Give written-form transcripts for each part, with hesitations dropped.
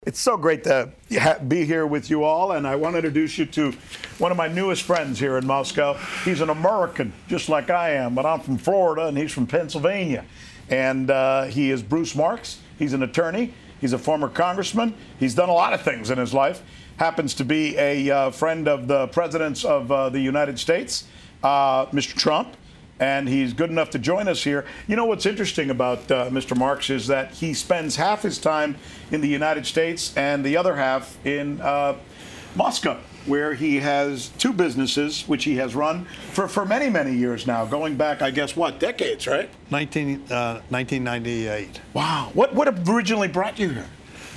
It's so great to be here with you all, and I want to introduce you to one of my newest friends here in Moscow. He's an American, just like I am, but I'm from Florida, and he's from Pennsylvania. And he is Bruce Marks. He's an attorney. He's a former congressman. He's done a lot of things in his life. Happens to be a friend of the presidents of the United States, Mr. Trump. And he's good enough to join us here. You know what's interesting about Mr. Marks is that he spends half his time in the United States and the other half in Moscow, where he has two businesses, which he has run for many, many years now, going back, I guess, what, decades, right? 1998. Wow. What originally brought you here?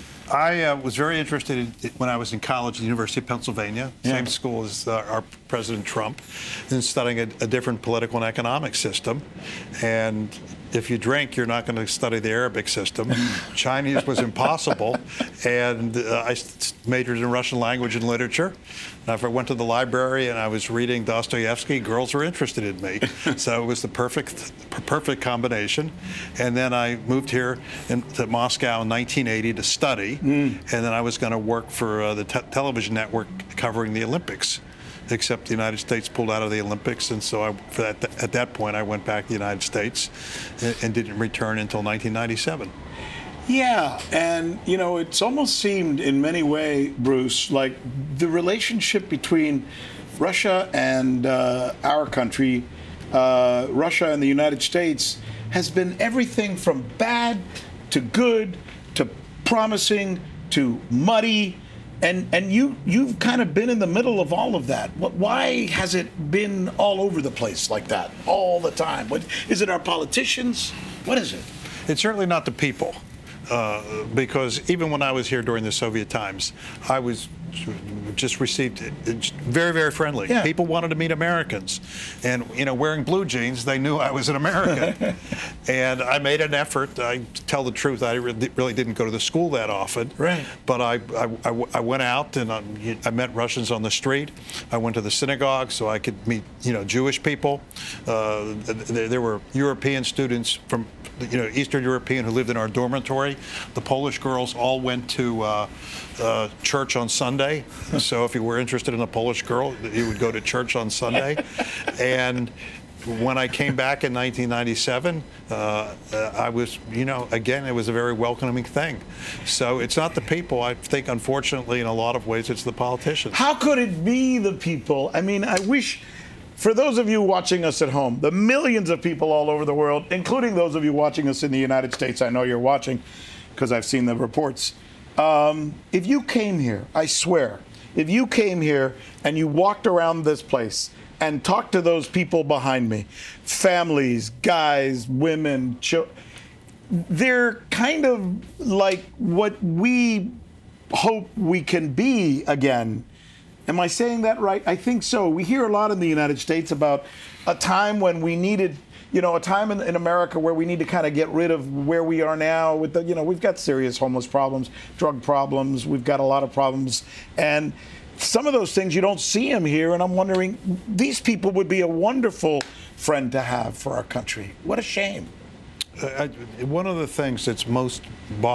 I was very interested when I was in college at the University of Pennsylvania, same school as our President Trump, and studying a different political and economic system. And if you drink, you're not going to study the Arabic system. Chinese was impossible. And I majored in Russian language and literature. Now, if I went to the library and I was reading Dostoevsky, girls were interested in me. So it was the perfect combination. And then I moved here to Moscow in 1980 to study. And then I was going to work for the television network covering the Olympics, except the United States pulled out of the Olympics. And so at that point, I went back to the United States and didn't return until 1997. Yeah, and, you know, it's almost seemed in many ways, Bruce, like the relationship between Russia and our country, Russia and the United States, has been everything from bad to good to promising to muddy. And you've kind of been in the middle of all of that. Why has it been all over the place like that all the time? Is it our politicians? What is it? It's certainly not the people. Because even when I was here during the Soviet times, I was just received very, very friendly. Yeah. People wanted to meet Americans. And, you know, wearing blue jeans, they knew I was an American. And I made an effort. I tell the truth, I really didn't go to the school that often. Right. But I went out and I met Russians on the street. I went to the synagogue so I could meet, you know, Jewish people. There were European students from, you know, Eastern European who lived in our dormitory. The Polish girls all went to church on Sunday. So if you were interested in a Polish girl, you would go to church on Sunday. And when I came back in 1997, I was, you know, again, it was a very welcoming thing. So it's not the people. I think, unfortunately, in a lot of ways, it's the politicians. How could it be the people? I mean, I wish, for those of you watching us at home, the millions of people all over the world, including those of you watching us in the United States, I know you're watching because I've seen the reports. If you came here, I swear, if you came here and you walked around this place and talked to those people behind me, families, guys, women, children, they're kind of like what we hope we can be again. Am I saying that right? I think so. We hear a lot in the United States about a time when we needed, you know, a time in America where we need to kind of get rid of where we are now with the, you know, we've got serious homeless problems, drug problems, we've got a lot of problems. And some of those things you don't see them here. And I'm wondering, these people would be a wonderful friend to have for our country. What a shame. One of the things that's most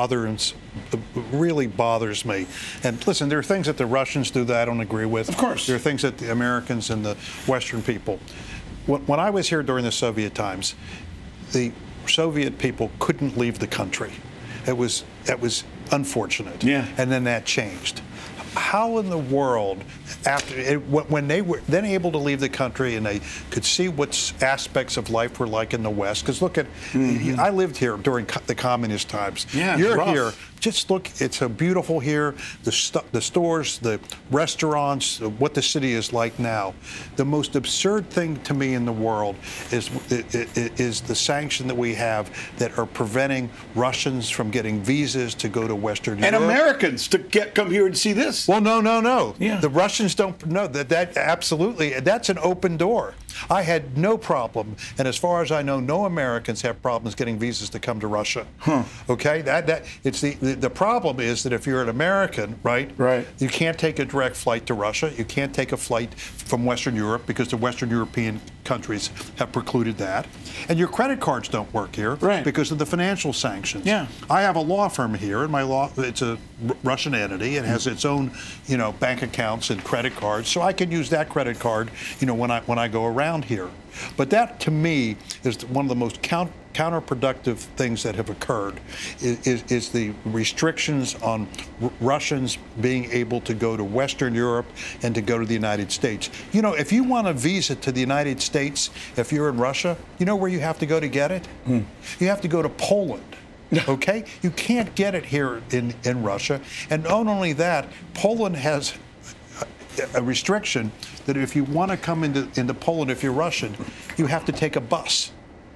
really bothers me, and listen, there are things that the Russians do that I don't agree with. Of course. There are things that the Americans and the Western people. When I was here during the Soviet times, the Soviet people couldn't leave the country. That was unfortunate. Yeah. And then that changed. How in the world, when they were then able to leave the country and they could see what aspects of life were like in the West? Because look at, I lived here during the communist times. Yeah, you're rough. here. Just look, it's so beautiful here. The stores, the restaurants, what the city is like now. The most absurd thing to me in the world is the sanction that we have that are preventing Russians from getting visas to go to Western Europe. And Americans to come here and see this. Well, no. Yeah. The Russians don't know that absolutely, that's an open door. I had no problem, and as far as I know, no Americans have problems getting visas to come to Russia. Huh. Okay, it's the The problem is that if you're an American, right, Right. you can't take a direct flight to Russia. You can't take a flight from Western Europe because the Western European countries have precluded that. And your credit cards don't work here Right. because of the financial sanctions. Yeah. I have a law firm here, and it's a Russian entity. It has its own, bank accounts and credit cards, so I can use that credit card, when I go around here. But that, to me, is one of the most counterproductive things that have occurred is the restrictions on Russians being able to go to Western Europe and to go to the United States. If you want a visa to the United States, if you're in Russia, you know where you have to go to get it? You have to go to Poland. Okay? You can't get it here in Russia. And not only that, Poland has a restriction that if you want to come into Poland, if you're Russian, you have to take a bus.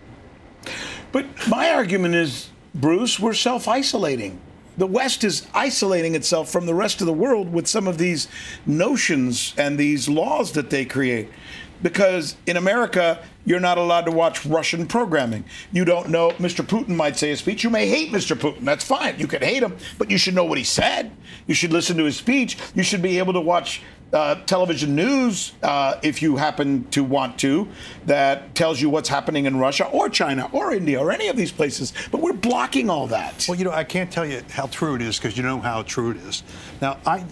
But my argument is, Bruce, we're self-isolating. The West is isolating itself from the rest of the world with some of these notions and these laws that they create. Because in America, you're not allowed to watch Russian programming. You don't know, Mr. Putin might say a speech. You may hate Mr. Putin. That's fine. You can hate him, but you should know what he said. You should listen to his speech. You should be able to watch television news, if you happen to want to, that tells you what's happening in Russia or China or India or any of these places. But we're blocking all that. Well, I can't tell you how true it is because you know how true it is. Now, I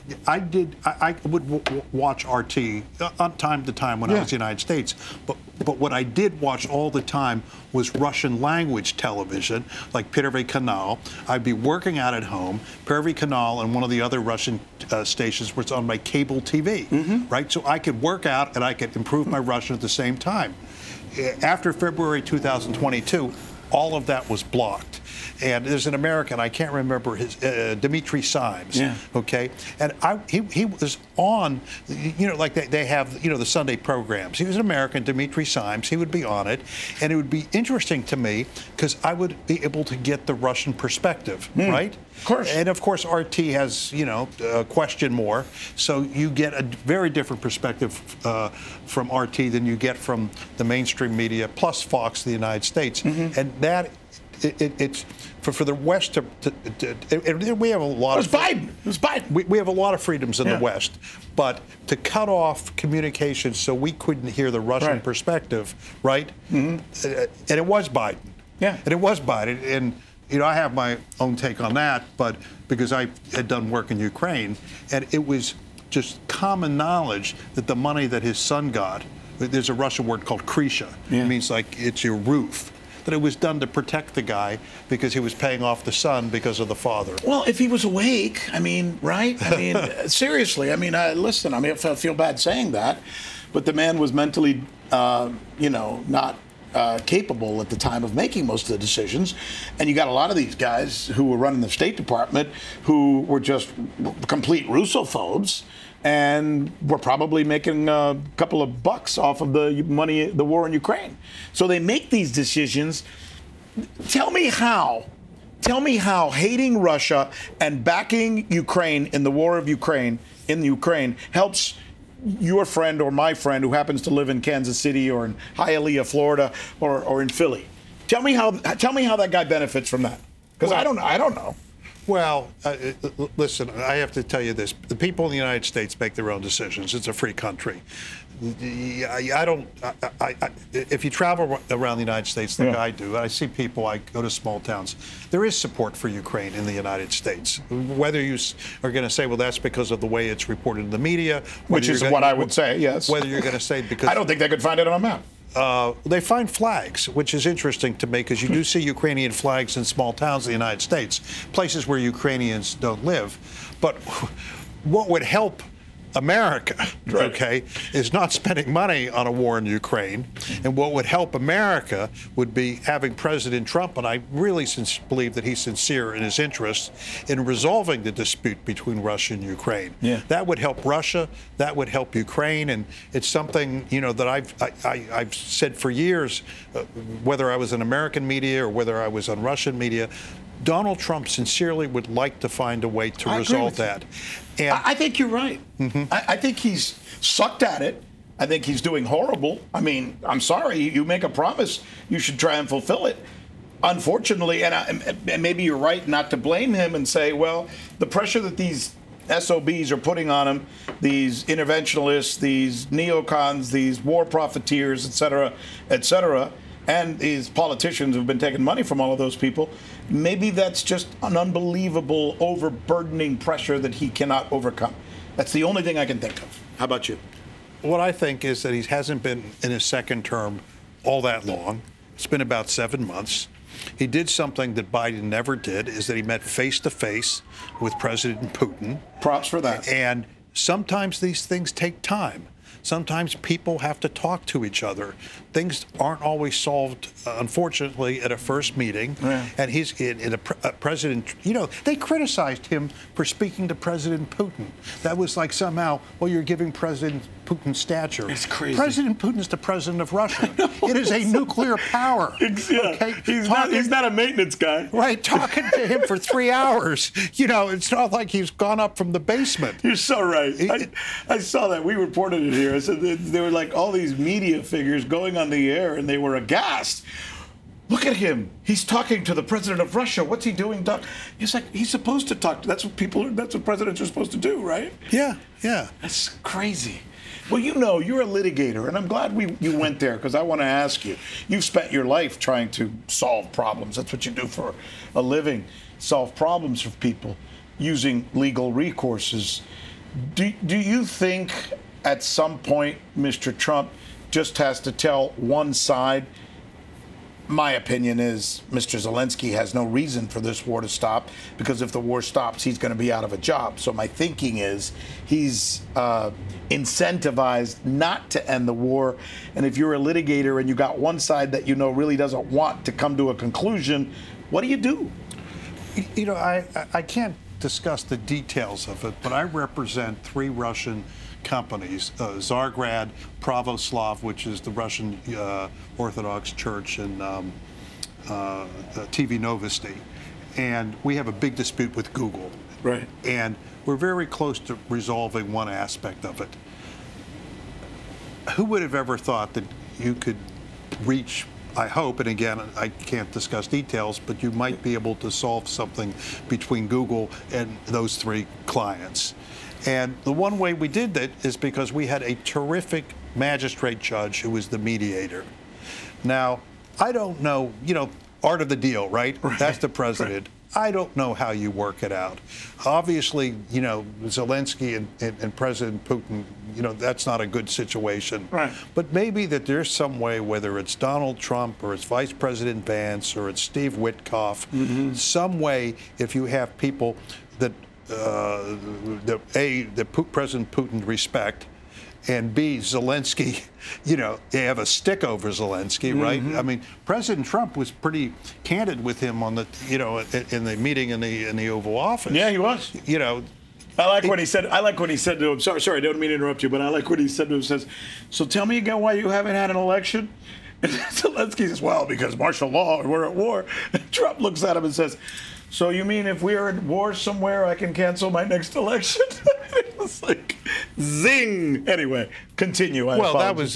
would watch RT on time to time when I was in the United States, but what I did watch all the time was Russian language television, like Первый канал. I'd be working out at home. Первый канал and one of the other Russian stations was on my cable TV, right? So I could work out and I could improve my Russian at the same time. After February 2022, all of that was blocked. And there's an American, I can't remember his, Dmitry Simes, okay? And he was on, like they have, the Sunday programs. He was an American, Dmitry Simes. He would be on it. And it would be interesting to me because I would be able to get the Russian perspective, right? Of course. And of course, RT has, a question more. So you get a very different perspective from RT than you get from the mainstream media, plus Fox, the United States. And that, it's for the West to we have a lot It was Biden. It was Biden. We have a lot of freedoms in the West, but to cut off communication so we couldn't hear the Russian perspective, right? And it was Biden. Yeah. And it was Biden. And I have my own take on that, but because I had done work in Ukraine, and it was just common knowledge that the money that his son got, there's a Russian word called krisha. It means like it's your roof. That it was done to protect the guy because he was paying off the son because of the father. Well, if he was awake, right? Seriously, listen, I feel bad saying that, but the man was mentally, not capable at the time of making most of the decisions. And you got a lot of these guys who were running the State Department who were just complete Russophobes and were probably making a couple of bucks off of the war in Ukraine. So they make these decisions. Tell me how hating Russia and backing Ukraine in the war of Ukraine helps your friend or my friend who happens to live in Kansas City or in Hialeah, Florida, or in Philly. Tell me how that guy benefits from that. Because I don't know. Well, listen, I have to tell you this. The people in the United States make their own decisions. It's a free country. If you travel around the United States like I do, I see people, I go to small towns, there is support for Ukraine in the United States. Whether you are going to say, well, that's because of the way it's reported in the media. Which is what I would say, yes. Whether you're going to say because... I don't think they could find it on a map. They find flags, which is interesting to me because you do see Ukrainian flags in small towns in the United States, places where Ukrainians don't live. But what would help America, okay, is not spending money on a war in Ukraine. And what would help America would be having President Trump, and I really believe that he's sincere in his interest in resolving the dispute between Russia and Ukraine. That would help Russia, that would help Ukraine, and it's something, that I've said for years, whether I was in American media or whether I was on Russian media, Donald Trump sincerely would like to find a way to resolve that. And I think you're right. I think he's sucked at it. I think he's doing horrible. I'm sorry, you make a promise, you should try and fulfill it. unfortunately, and maybe you're right not to blame him and say, well, the pressure that these SOBs are putting on him, these interventionists, these neocons, these war profiteers, et cetera, and these politicians who've been taking money from all of those people, maybe that's just an unbelievable, overburdening pressure that he cannot overcome. That's the only thing I can think of. How about you? What I think is that he hasn't been in his second term all that long. It's been about 7 months. He did something that Biden never did, is that he met face-to-face with President Putin. Props for that. And sometimes these things take time. Sometimes people have to talk to each other. Things aren't always solved, unfortunately, at a first meeting. Yeah. And he's in a president, they criticized him for speaking to President Putin. That was like somehow, well, you're giving President Putin stature. It's crazy. President Putin's the president of Russia. It is a nuclear power. Yeah. Okay? He's not a maintenance guy. Right, talking to him for 3 hours. It's not like he's gone up from the basement. You're so right. I saw that. We reported it here. I said there were like all these media figures going on the air, and they were aghast. Look at him. He's talking to the president of Russia. What's he doing? He's like, he's supposed to talk. That's what presidents are supposed to do, right? Yeah. That's crazy. Well, you're a litigator, and I'm glad you went there, because I want to ask you. You've spent your life trying to solve problems. That's what you do for a living, solve problems for people using legal recourses. Do you think at some point Mr. Trump just has to tell one side? My opinion is Mr. Zelensky has no reason for this war to stop, because if the war stops, he's going to be out of a job. So my thinking is he's incentivized not to end the war. And if you're a litigator and you got one side that really doesn't want to come to a conclusion, what do you do? I can't discuss the details of it, but I represent 3 Russian companies, Tsargrad, Pravoslav, which is the Russian Orthodox Church, and TV Novosti. And we have a big dispute with Google. Right. And we're very close to resolving one aspect of it. Who would have ever thought that you could reach, I hope, and again, I can't discuss details, but you might be able to solve something between Google and those 3 clients. And the one way we did that is because we had a terrific magistrate judge who was the mediator. Now, I don't know, art of the deal, right? That's the president. Right. I don't know how you work it out. Obviously, Zelensky and President Putin, that's not a good situation. Right. But maybe that there's some way, whether it's Donald Trump or it's Vice President Vance or it's Steve Witkoff, some way, if you have people that President Putin respect, and B, Zelensky, they have a stick over Zelensky, right? I mean, President Trump was pretty candid with him on the, in the meeting in the Oval Office. Yeah, he was. I like when he said to him, sorry, I don't mean to interrupt you, but I like what he said to him, says, so tell me again why you haven't had an election? And Zelensky says, well, because martial law, we're at war. And Trump looks at him and says, so you mean if we're at war somewhere, I can cancel my next election? It was like, zing. Anyway, continue. Well, that was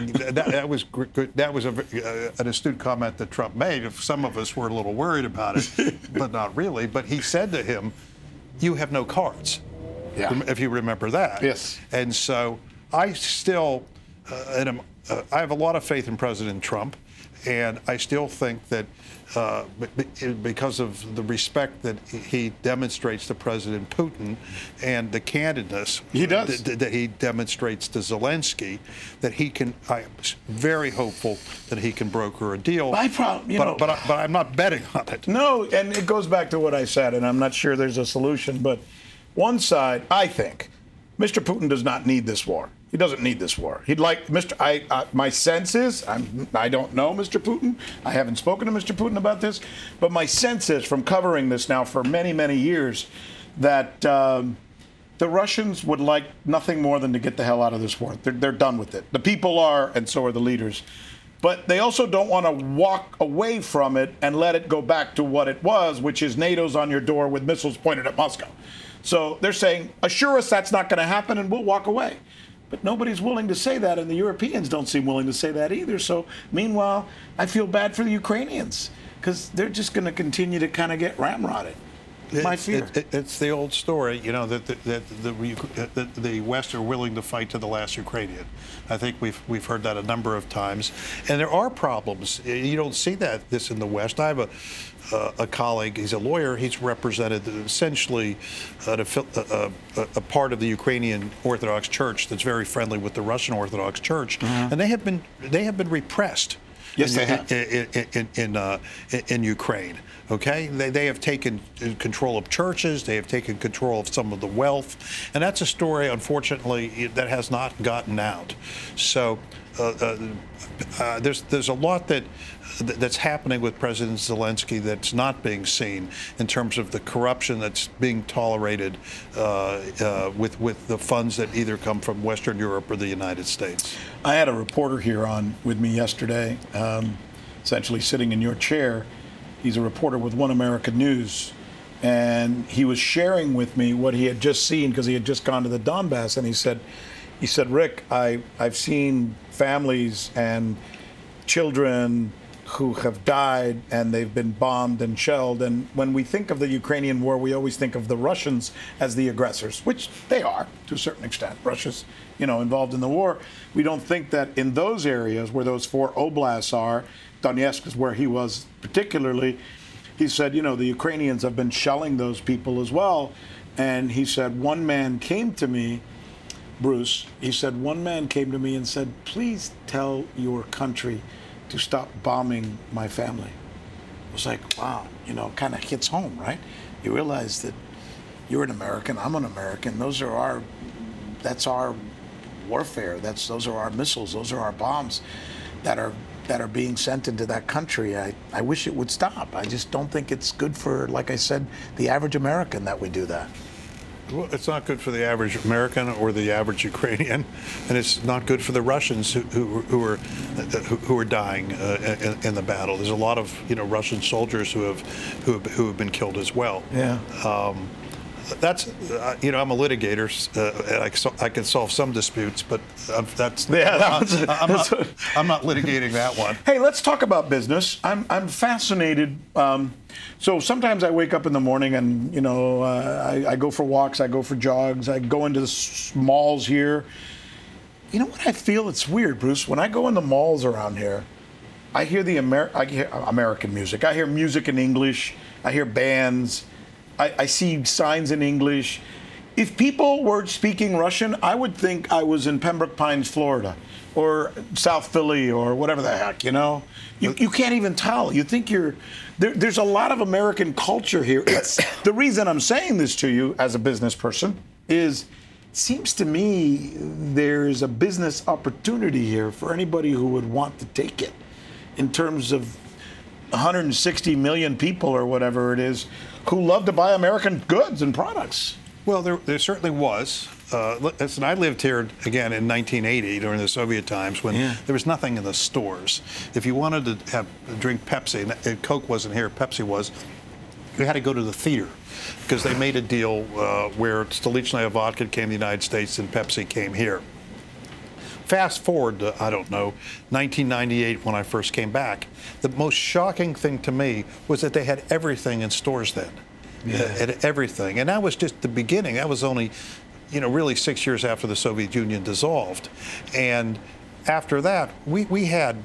an astute comment that Trump made. Some of us were a little worried about it, but not really. But he said to him, you have no cards. Yeah. If you remember that. Yes. And so I still, I have a lot of faith in President Trump, and I still think that because of the respect that he demonstrates to President Putin and the candidness that he demonstrates to Zelensky, that he can. I'm very hopeful that he can broker a deal. But I'm not betting on it. No, and it goes back to what I said, and I'm not sure there's a solution. But one side, I think, Mr. Putin does not need this war. He doesn't need this war. He'd like my sense is, I don't know Mr. Putin. I haven't spoken to Mr. Putin about this, but my sense is, from covering this now for many, many years, that the Russians would like nothing more than to get the hell out of this war. They're done with it. The people are, and so are the leaders. But they also don't want to walk away from it and let it go back to what it was, which is NATO's on your door with missiles pointed at Moscow. So they're saying, assure us that's not going to happen and we'll walk away. But nobody's willing to say that, and the Europeans don't seem willing to say that either. So meanwhile, I feel bad for the Ukrainians, because they're just going to continue to kind of get ramrodded. My fear. It's the old story, you know, that the West are willing to fight to the last Ukrainian. I think we've heard that a number of times, and there are problems. You don't see this in the West. I have a colleague. He's a lawyer. He's represented essentially a part of the Ukrainian Orthodox Church that's very friendly with the Russian Orthodox Church, and they have been repressed. Yes, they have. In Ukraine. Okay, they have taken control of churches. They have taken control of some of the wealth, and that's a story, unfortunately, that has not gotten out. So there's a lot that's happening with President Zelensky that's not being seen in terms of the corruption that's being tolerated with the funds that either come from Western Europe or the United States. I had a reporter here on with me yesterday, essentially sitting in your chair. He's a reporter with One American News, and he was sharing with me what he had just seen because he had just gone to the Donbass, and he said, Rick, I've seen families and children who have died and they've been bombed and shelled. And when we think of the Ukrainian war, we always think of the Russians as the aggressors, which they are to a certain extent. Russia's, involved in the war. We don't think that in those areas where those 4 oblasts are, Donetsk is where he was particularly, he said, the Ukrainians have been shelling those people as well. And he said, one man came to me, Bruce, he said, one man came to me and said, please tell your country to stop bombing my family. It was like, wow, kind of hits home, right? You realize that you're an American, I'm an American. That's our warfare. Those are our missiles. Those are our bombs that are being sent into that country. I wish it would stop. I just don't think it's good for, like I said, the average American that we do that. Well, it's not good for the average American or the average Ukrainian, and it's not good for the Russians who are dying in the battle. There's a lot of Russian soldiers who have been killed as well. Yeah. That's I'm a litigator, and I can solve some disputes, but I'm not litigating that one. Hey, let's talk about business. I'm fascinated. So sometimes I wake up in the morning and I go for walks, I go for jogs, I go into the malls here. You know what I feel? It's weird, Bruce. When I go in the malls around here, I hear I hear American music. I hear music in English. I hear bands. I see signs in English. If people were speaking Russian, I would think I was in Pembroke Pines, Florida, or South Philly, or whatever the heck, You can't even tell. You think there's a lot of American culture here. The reason I'm saying this to you as a business person is it seems to me there's a business opportunity here for anybody who would want to take it in terms of 160 million people or whatever it is who love to buy American goods and products. Well, there certainly was. Listen, I lived here again in 1980 during the Soviet times when there was nothing in the stores. If you wanted to drink Pepsi, and Coke wasn't here, Pepsi was, you had to go to the theater because they made a deal where Stolichnaya vodka came to the United States and Pepsi came here. Fast forward to, 1998 when I first came back. The most shocking thing to me was that they had everything in stores then. Had everything. And that was just the beginning. That was only, really 6 years after the Soviet Union dissolved. And after that, I had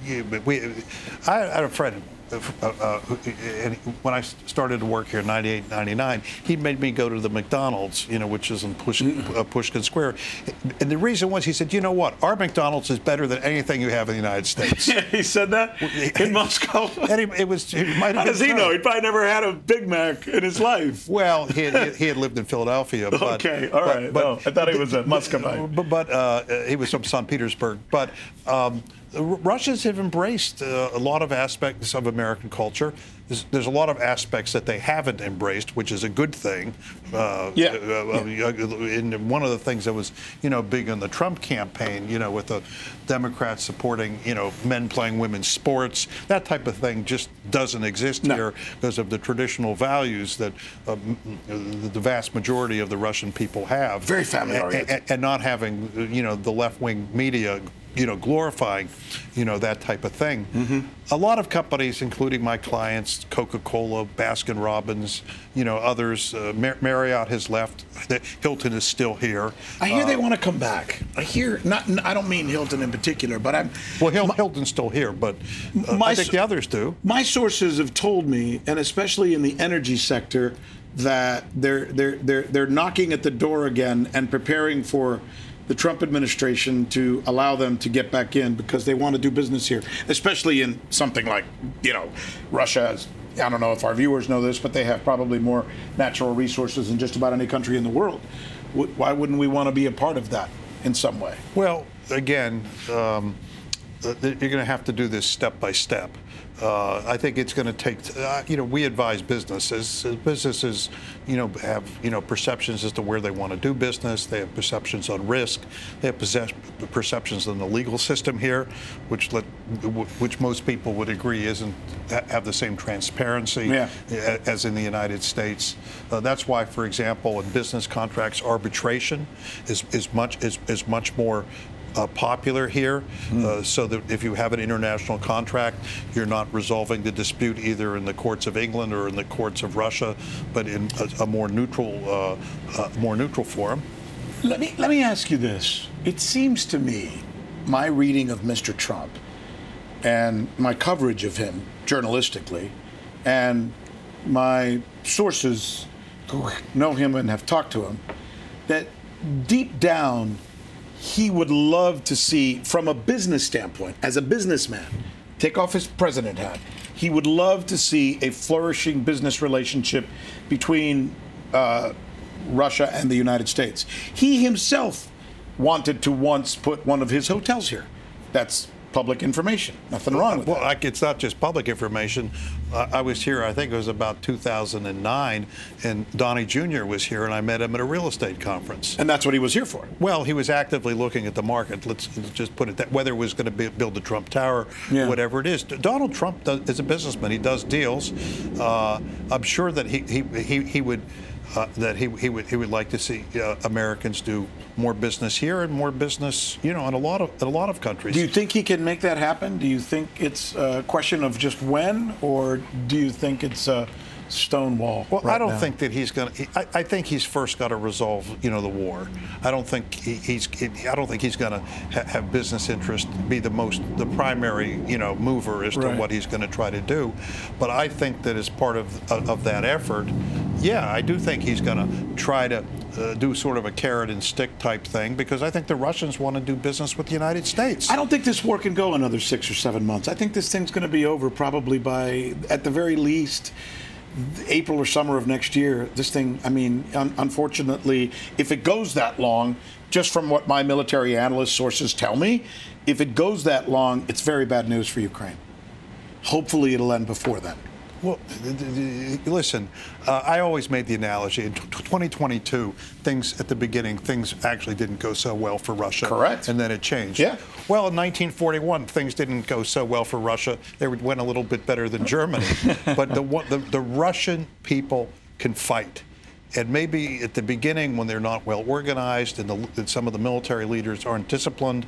a friend. When I started to work here in 98, 99, he made me go to the McDonald's, which is in Pushkin Square. And the reason was, he said, you know what, our McDonald's is better than anything you have in the United States. Yeah, he said that in Moscow? And it might have How does he know? He probably never had a Big Mac in his life. Well, he had lived in Philadelphia. But, okay, all right. But I thought he was a Muscovite. But he was from St. Petersburg. But Russians have embraced a lot of aspects of American culture. There's a lot of aspects that they haven't embraced, which is a good thing. And one of the things that was, big in the Trump campaign, with the Democrats supporting, men playing women's sports, that type of thing just doesn't exist here because of the traditional values that the vast majority of the Russian people have. Very family oriented. And not having, the left-wing media glorifying, that type of thing. A lot of companies, including my clients, Coca-Cola, Baskin-Robbins, others, Marriott has left. Hilton is still here. I hear they want to come back. I don't mean Hilton in particular, but Hilton's still here, but I think the others do. My sources have told me, and especially in the energy sector, that they're knocking at the door again and preparing for the Trump administration to allow them to get back in because they want to do business here, especially in something like, Russia. I don't know if our viewers know this, but they have probably more natural resources than just about any country in the world. Why wouldn't we want to be a part of that in some way? Well, again, you're going to have to do this step by step. I think it's going to take, we advise businesses. Businesses, have, perceptions as to where they want to do business. They have perceptions on risk. They have perceptions on the legal system here, which most people would agree isn't have the same transparency as in the United States. That's why, for example, in business contracts, arbitration is much more popular here, so that if you have an international contract, you're not resolving the dispute either in the courts of England or in the courts of Russia, but in a more neutral forum. Let me ask you this. It seems to me, my reading of Mr. Trump and my coverage of him journalistically, and my sources who know him and have talked to him, that deep down, he would love to see, from a business standpoint, as a businessman, take off his president hat, he would love to see a flourishing business relationship between Russia and the United States. He himself wanted to once put one of his hotels here. That's public information. Nothing wrong with that. Well, it's not just public information. I was here, I think it was about 2009, and Donnie Jr. was here, and I met him at a real estate conference. And that's what he was here for? Well, he was actively looking at the market. Let's just put it that, whether it was going to build the Trump Tower, whatever it is. Donald Trump is a businessman. He does deals. I'm sure that he would. He would like to see Americans do more business here and more business, in a lot of countries. Do you think he can make that happen? Do you think it's a question of just when, or do you think it's a stonewall? Well, I don't think that he's going to. I think he's first got to resolve, the war. I don't think he's going to have business interest be the primary, mover as to what he's going to try to do. But I think that as part of that effort, I do think he's going to try to do sort of a carrot and stick type thing, because I think the Russians want to do business with the United States. I don't think this war can go another 6 or 7 months. I think this thing's going to be over probably by, at the very least, April or summer of next year. This thing, unfortunately, if it goes that long, just from what my military analyst sources tell me, if it goes that long, it's very bad news for Ukraine. Hopefully it'll end before then. Well, listen, I always made the analogy. In 2022, things actually didn't go so well for Russia. Correct. And then it changed. Yeah. Well, in 1941, things didn't go so well for Russia. They went a little bit better than Germany. But the Russian people can fight. And maybe at the beginning, when they're not well organized and some of the military leaders aren't disciplined,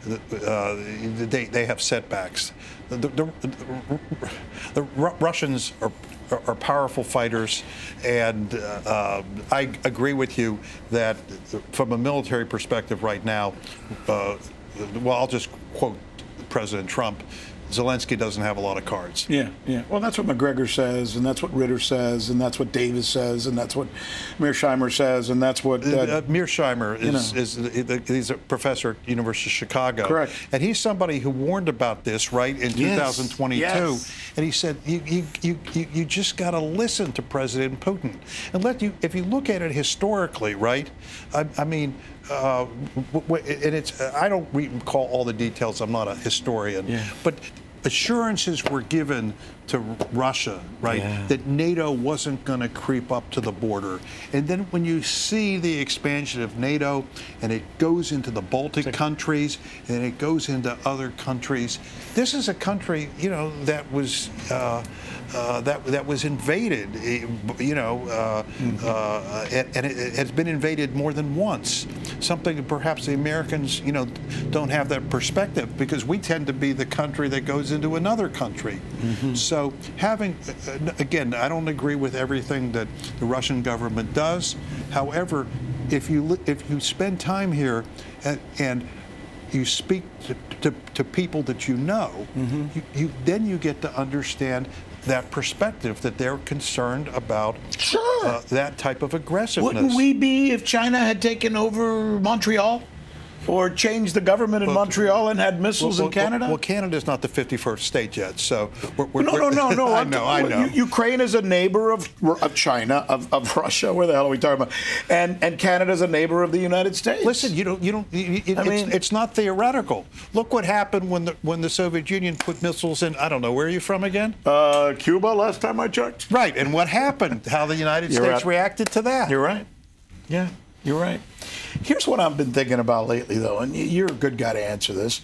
they have setbacks. The Russians are powerful fighters, and I agree with you that from a military perspective right now, I'll just quote President Trump. Zelensky doesn't have a lot of cards. Yeah. Well, that's what McGregor says, and that's what Ritter says, and that's what Davis says, and that's what Mearsheimer says, and that's what Mearsheimer he's a professor at University of Chicago. Correct. And he's somebody who warned about this, right, in 2022. Yes. And he said, you just got to listen to President Putin, and if you look at it historically, right? And it's I don't recall all the details. I'm not a historian, but assurances were given to Russia, right, that NATO wasn't going to creep up to the border. And then when you see the expansion of NATO, and it goes into the Baltic countries, and it goes into other countries, this is a country, that was that was invaded, and it has been invaded more than once. something that perhaps the Americans, don't have that perspective, because we tend to be the country that goes into another country. So having, again, I don't agree with everything that the Russian government does. However, if you spend time here and you speak to people that you know, then you get to understand that perspective, that they're concerned about that type of aggressiveness. Wouldn't we be if China had taken over Montreal? Or changed the government in Montreal and had missiles in Canada? Well, Canada's not the 51st state yet, so No. I know. Ukraine is a neighbor of China, of Russia. Where the hell are we talking about? And Canada's a neighbor of the United States. Listen, it's not theoretical. Look what happened when the Soviet Union put missiles in. I don't know. Where are you from again? Cuba. Last time I checked. Right. And what happened? How the United States reacted to that? You're right. Yeah, you're right. Here's what I've been thinking about lately, though, and you're a good guy to answer this.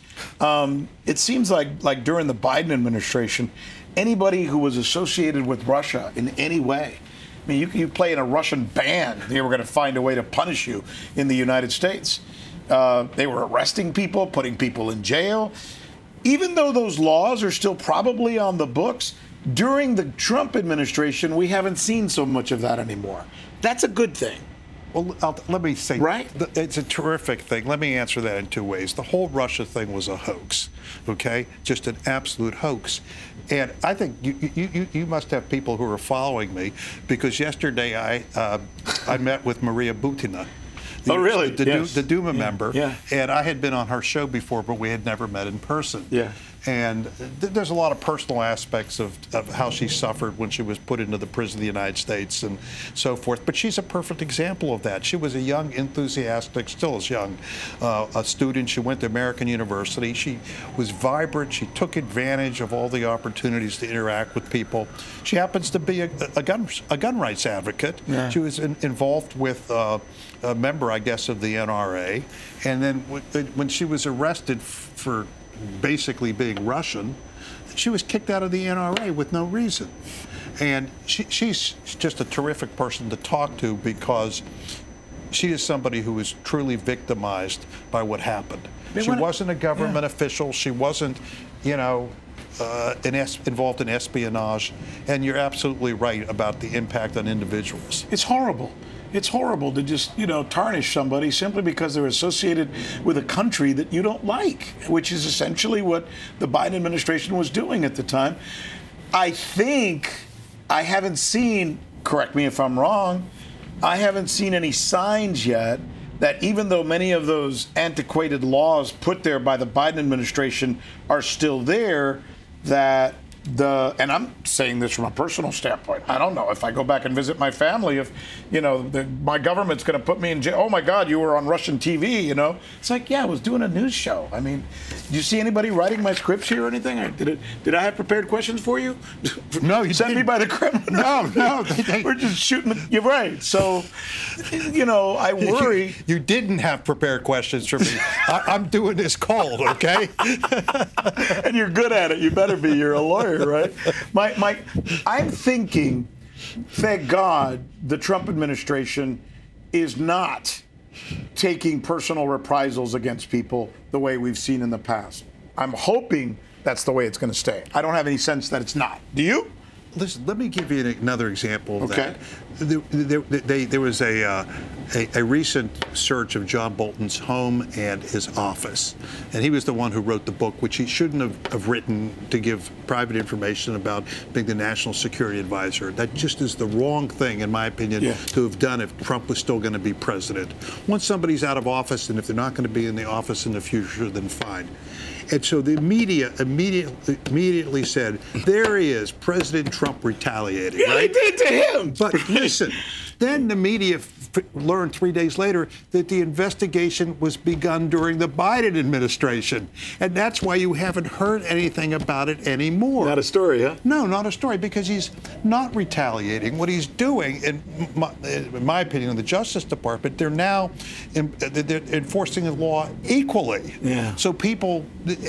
It seems like during the Biden administration, anybody who was associated with Russia in any way, I mean, you play in a Russian band, they were going to find a way to punish you in the United States. They were arresting people, putting people in jail. Even though those laws are still probably on the books, during the Trump administration, we haven't seen so much of that anymore. That's a good thing. Well, let me say, right? It's a terrific thing. Let me answer that in two ways. The whole Russia thing was a hoax, okay? Just an absolute hoax. And I think you must have people who are following me, because yesterday I met with Maria Butina. Really? The Duma member. Yeah. And I had been on her show before, but we had never met in person. Yeah. And there's a lot of personal aspects of how she suffered when she was put into the prison of the United States and so forth. But she's a perfect example of that. She was a young, enthusiastic, still is young, a student. She went to American University. She was vibrant. She took advantage of all the opportunities to interact with people. She happens to be a gun rights advocate. Yeah. She was involved with a member, I guess, of the NRA. And then when she was arrested for basically being Russian, she was kicked out of the NRA with no reason. And she's just a terrific person to talk to, because she is somebody who was truly victimized by what happened. She wasn't a government official. She wasn't, involved in espionage. And you're absolutely right about the impact on individuals. It's horrible. It's horrible to just, tarnish somebody simply because they're associated with a country that you don't like, which is essentially what the Biden administration was doing at the time. I think I haven't seen, correct me if I'm wrong, I haven't seen any signs yet that even though many of those antiquated laws put there by the Biden administration are still there, that and I'm saying this from a personal standpoint, I don't know if I go back and visit my family, if, my government's going to put me in jail. Oh, my God, you were on Russian TV, It's like, yeah, I was doing a news show. I mean, do you see anybody writing my scripts here or anything? Did I have prepared questions for you? No, you sent me by the criminal. No. We're just shooting. You're right. So, I worry. You didn't have prepared questions for me. I'm doing this cold, okay? And you're good at it. You better be. You're a lawyer. Right? I'm thinking, thank God, the Trump administration is not taking personal reprisals against people the way we've seen in the past. I'm hoping that's the way it's going to stay. I don't have any sense that it's not. Do you? Listen, let me give you another example of that. There was a recent search of John Bolton's home and his office. And he was the one who wrote the book, which he shouldn't have written, to give private information about being the national security advisor. That just is the wrong thing, in my opinion, to have done if Trump was still going to be president. Once somebody's out of office, and if they're not going to be in the office in the future, then fine. And so the media immediately said, there he is, President Trump retaliating. Yeah, right? they did to him. But listen, then the media learned 3 days later that the investigation was begun during the Biden administration. And that's why you haven't heard anything about it anymore. Not a story, huh? No, not a story, because he's not retaliating. What he's doing, in my opinion, in the Justice Department, they're now they're enforcing the law equally. Yeah. So people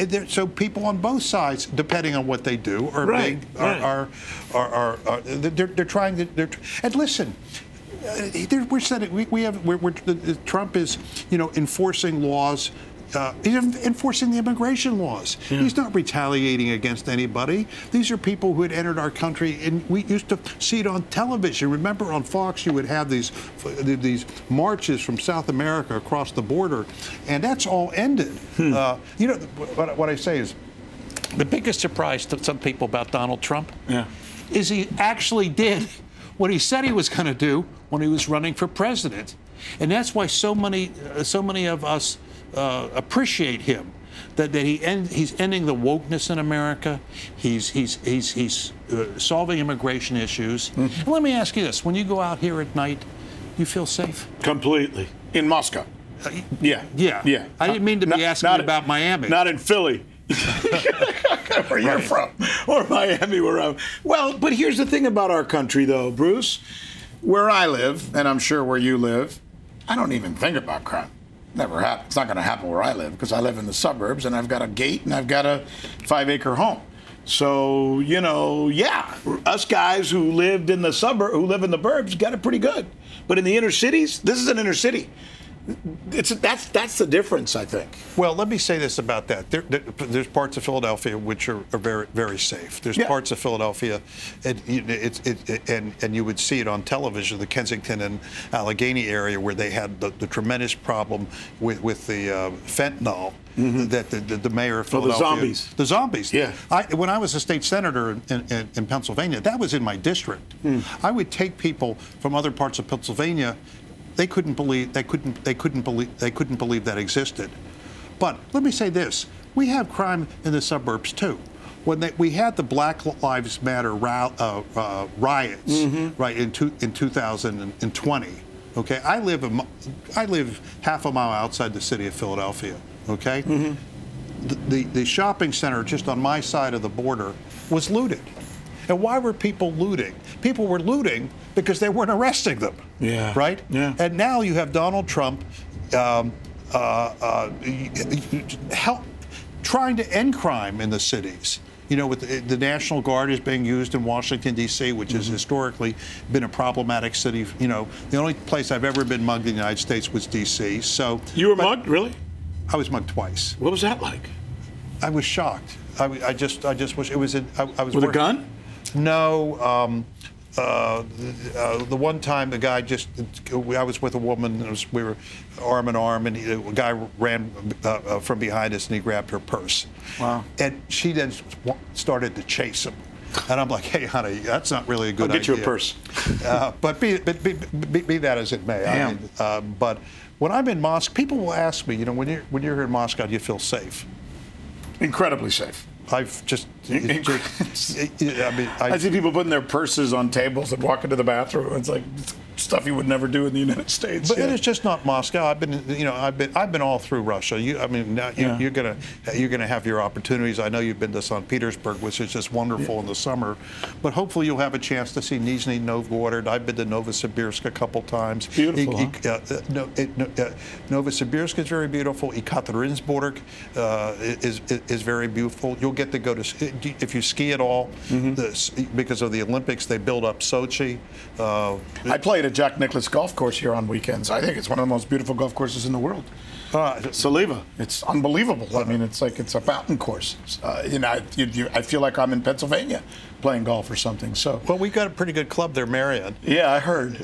on both sides, depending on what they do, are right, being they're trying to. And listen, Trump is, enforcing laws. He's enforcing the immigration laws. Yeah. He's not retaliating against anybody. These are people who had entered our country, and we used to see it on television. Remember, on Fox, you would have these marches from South America across the border, and that's all ended. What I say is, the biggest surprise to some people about Donald Trump is he actually did what he said he was going to do when he was running for president, and that's why so many of us appreciate him. That he's ending the wokeness in America. He's solving immigration issues. Mm-hmm. And let me ask you this: when you go out here at night, you feel safe? Completely. In Moscow. Yeah. I didn't mean to be asking about Miami. Not in Philly. Where you're from, or Miami, where I'm. Well, but here's the thing about our country, though, Bruce. Where I live, and I'm sure where you live, I don't even think about crime. Never happens. It's not going to happen where I live because I live in the suburbs and I've got a gate and I've got a 5-acre home. So, us guys who live in the burbs got it pretty good. But in the inner cities, this is an inner city. That's the difference, I think. Well, let me say this about that. There's parts of Philadelphia which are very, very safe. There's parts of Philadelphia, and you would see it on television, the Kensington and Allegheny area, where they had the tremendous problem with the fentanyl. Mm-hmm. That the mayor of Philadelphia. The zombies. Yeah. When I was a state senator in Pennsylvania, that was in my district. I would take people from other parts of Pennsylvania. They couldn't believe that existed. But let me say this: we have crime in the suburbs too. When we had the Black Lives Matter riots, right in 2020. Okay, I live half a mile outside the city of Philadelphia. Okay, the shopping center just on my side of the border was looted. And why were people looting? People were looting because they weren't arresting them. Yeah. Right? Yeah. And now you have Donald Trump trying to end crime in the cities. With the National Guard is being used in Washington, D.C., which has historically been a problematic city. The only place I've ever been mugged in the United States was D.C. So you were mugged, really? I was mugged twice. What was that like? I was shocked. I just wish it was. I was with a gun? No. The one time the guy I was with a woman, we were arm in arm, and a guy ran from behind us and he grabbed her purse. Wow. And she then started to chase him. And I'm like, hey, honey, that's not really a good idea. I'll get you a purse. But be that as it may. But when I'm in Moscow, people will ask me, when you're here in Moscow, do you feel safe? Incredibly safe. I see people putting their purses on tables and walk into the bathroom. It's like stuff you would never do in the United States. But it's just not Moscow. I've been all through Russia. You're gonna have your opportunities. I know you've been to St. Petersburg, which is just wonderful in the summer. But hopefully you'll have a chance to see Nizhny Novgorod. I've been to Novosibirsk a couple times. Beautiful. Novosibirsk is very beautiful. Ekaterinburg is very beautiful. You'll get to go to, if you ski at all, because of the Olympics, they build up Sochi. I played at Jack Nicklaus Golf Course here on weekends. I think it's one of the most beautiful golf courses in the world. Saliva. It's unbelievable. I mean, it's like it's a fountain course. I feel like I'm in Pennsylvania playing golf or something. So. Well, we got a pretty good club there, Marion. Yeah, I heard.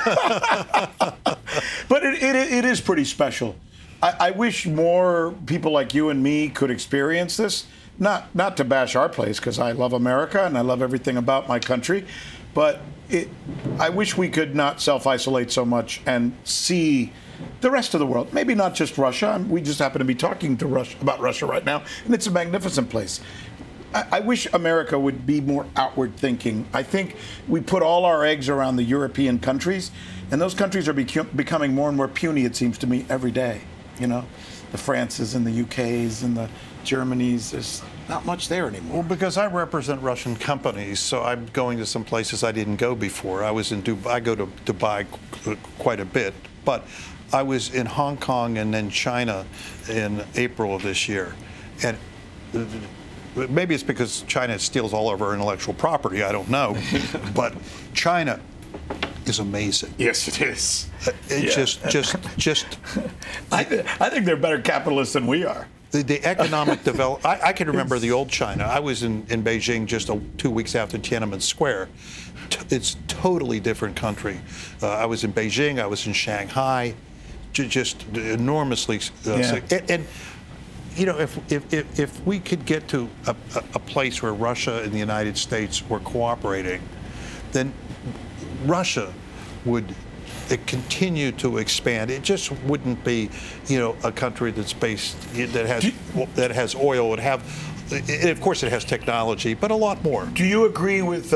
But it is pretty special. I wish more people like you and me could experience this. Not to bash our place, because I love America and I love everything about my country, but I wish we could not self-isolate so much and see the rest of the world. Maybe not just Russia. We just happen to be talking to about Russia right now, and it's a magnificent place. I wish America would be more outward thinking. I think we put all our eggs around the European countries, and those countries are becoming more and more puny, it seems to me, every day. The Frances and the UKs and the Germanys, there's not much there anymore. Well, because I represent Russian companies, so I'm going to some places I didn't go before. I was in Dubai. I go to Dubai quite a bit, but I was in Hong Kong and then China in April of this year. And maybe it's because China steals all of our intellectual property, I don't know. But China, is amazing. Yes, it is. It's Yeah. just I think they're better capitalists than we are. the economic development. I can remember the old China. I was in Beijing just 2 weeks after Tiananmen Square. It's totally different country. I was in Beijing. I was in Shanghai. Just enormously sick. And you know, if we could get to a place where Russia and the United States were cooperating, then Russia would continue to expand. It just wouldn't be, you know, a country that's based that has oil. It have, and of course, it has technology, but a lot more. Do you agree with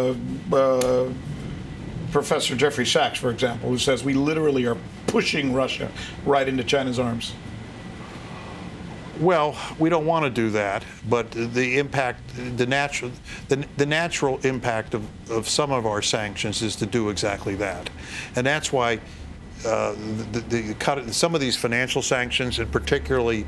Professor Jeffrey Sachs, for example, who says we literally are pushing Russia right into China's arms? Well, we don't want to do that, but the impact, the natural impact of some of our sanctions is to do exactly that, and that's why some of these financial sanctions, and particularly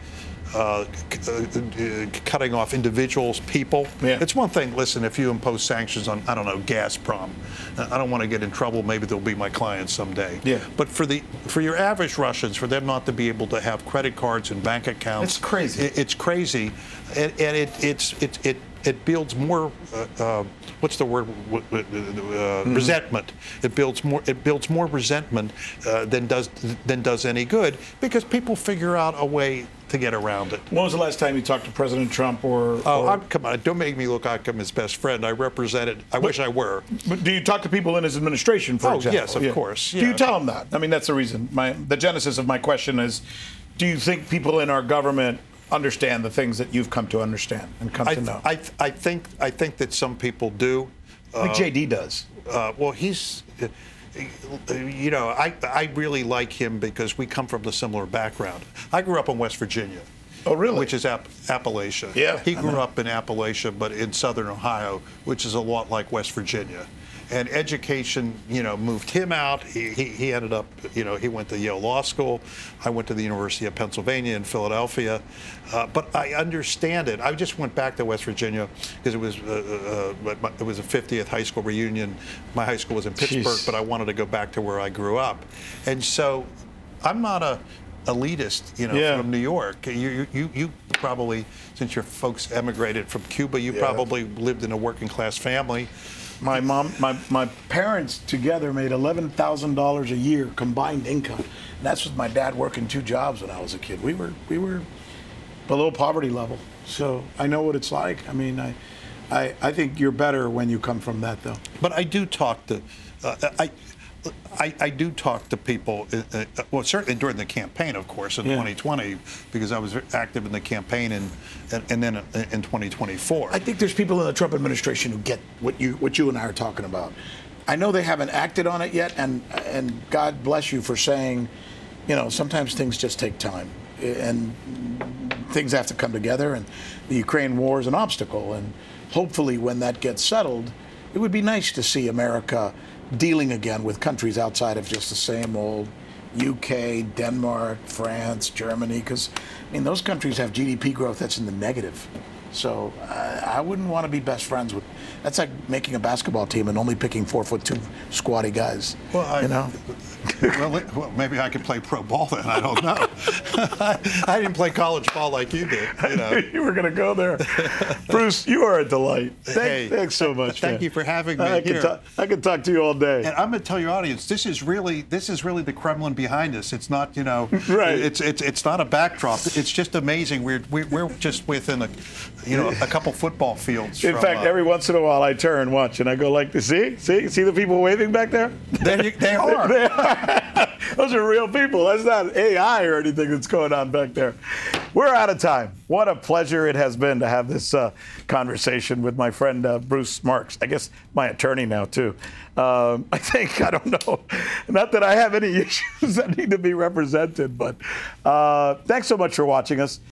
cutting off individuals, people. Yeah. It's one thing, listen, if you impose sanctions on, I don't know, Gazprom, I don't want to get in trouble, maybe they'll be my clients someday. Yeah. But for your average Russians, for them not to be able to have credit cards and bank accounts. It's crazy. It's crazy, and it builds more, what's the word? Resentment. It builds more resentment than does any good, because people figure out a way to get around it. When was the last time you talked to President Trump or Come on, don't make me look like I'm his best friend. I represented, I wish I were. But do you talk to people in his administration, for example? Yes, of course. Do you tell them that? I mean, that's the reason. The genesis of my question is, do you think people in our government understand the things that you've come to understand and come to know? I think that some people do. Like JD does. Well, he's, you know, I really like him because we come from the similar background. I grew up in West Virginia. Oh, really? Which is Appalachia. Yeah. He grew up in Appalachia, but in southern Ohio, which is a lot like West Virginia. And education, you know, moved him out. He ended up, you know, he went to Yale Law School. I went to the University of Pennsylvania in Philadelphia. But I understand it. I just went back to West Virginia because it was a 50th high school reunion. My high school was in Pittsburgh, but I wanted to go back to where I grew up. And so I'm not a elitist, you know, from New York. You probably, since your folks emigrated from Cuba, you probably lived in a working class family. My mom, my parents together made $11,000 a year combined income. And that's with my dad working 2 jobs when I was a kid. We were below poverty level. So I know what it's like. I mean, I think you're better when you come from that, though. But I do talk to, I do talk to people, well, certainly during the campaign, of course, in 2020, because I was active in the campaign, and then in 2024. I think there's people in the Trump administration who get what you and I are talking about. I know they haven't acted on it yet, and God bless you for saying, you know, sometimes things just take time, and things have to come together, and the Ukraine war is an obstacle, and hopefully when that gets settled, it would be nice to see America dealing again with countries outside of just the same old UK, Denmark, France, Germany, because, I mean, those countries have GDP growth that's in the negative. So I wouldn't want to be best friends with. That's like making a basketball team and only picking 4'2" squatty guys. Well, you know. Well, maybe I could play pro ball then. I don't know. I didn't play college ball like you did. You know. I knew you were going to go there. Bruce, you are a delight. Thanks so much. Thank you for having me here. I could talk to you all day. And I'm going to tell your audience, this is really the Kremlin behind us. It's not, you know, right. It's not a backdrop. It's just amazing. We're just within a couple football fields. In fact, every once in a while I turn, watch, and I go like this. See the people waving back there? They are. They are. Those are real people. That's not AI or anything that's going on back there. We're out of time. What a pleasure it has been to have this conversation with my friend Bruce Marks. I guess my attorney now, too. I don't know. Not that I have any issues that need to be represented, but thanks so much for watching us.